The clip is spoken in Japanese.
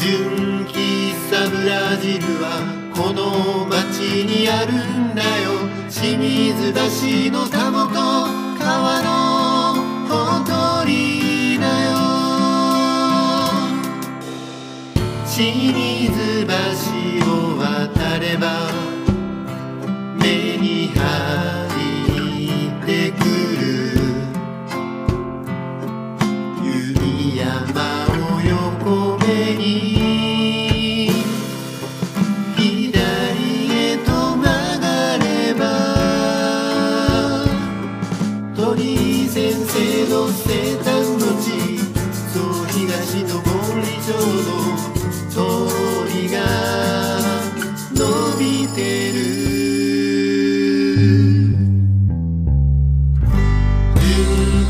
純喫茶ブラジルはこの町にあるんだよ。清水橋のたもと川のほとりだよ。清水橋を渡れば目に入ってくる雪山を横目に左へと曲がれば鳥居先生の生誕の地、そう東の森町の通りが伸びてる。純